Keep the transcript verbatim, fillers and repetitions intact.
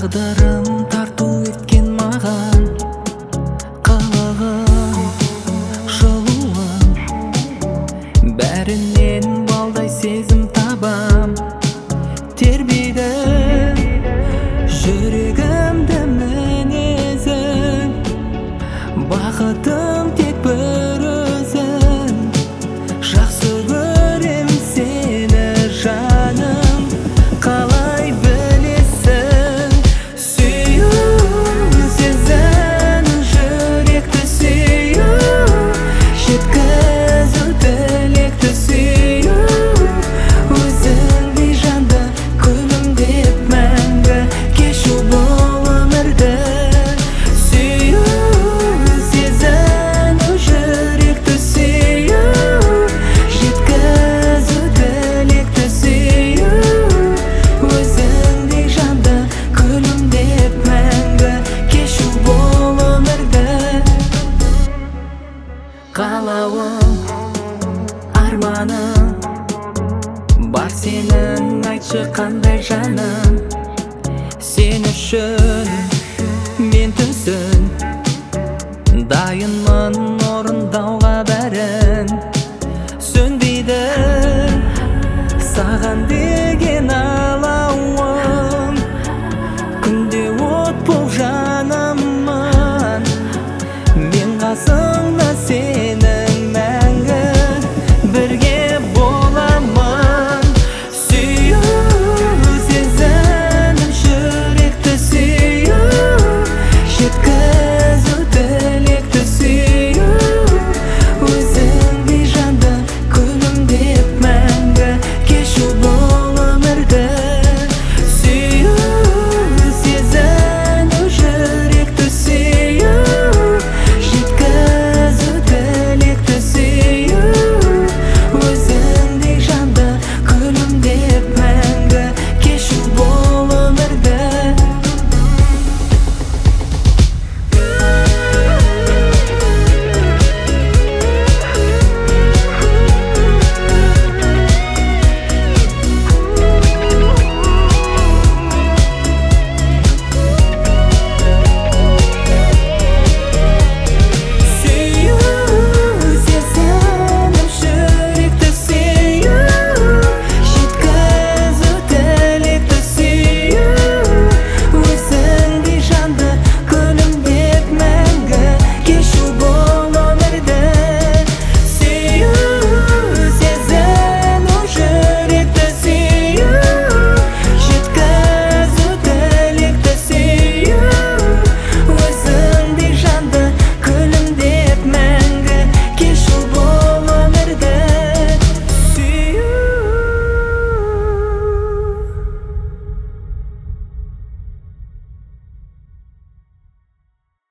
Тағдырым тарту еткен маған қылығым, жылуым, бәрінен балдай сезім табам. Тербейді жүрегімді мінезің, бақытым тек бір өзің. Жақсы көрем сені жаным, қалай білесің? Сүю, сезін жүректі сүю, жеткізу тілекті сүю. Өзіңдей жанды күлімдеп мәңгі кешу бұл өмірді. Сүю, сезін жүректі сүю, жеткізу тілекті сүю. Өзіңдей жанды күлімдеп мәңгі кешу бұл өмірді. Қалауым, арманым бар сенің, айтшы қандай жаным. Сен үшін мен түсін, дайынмын орындауға бәрін. Сөнбейді саған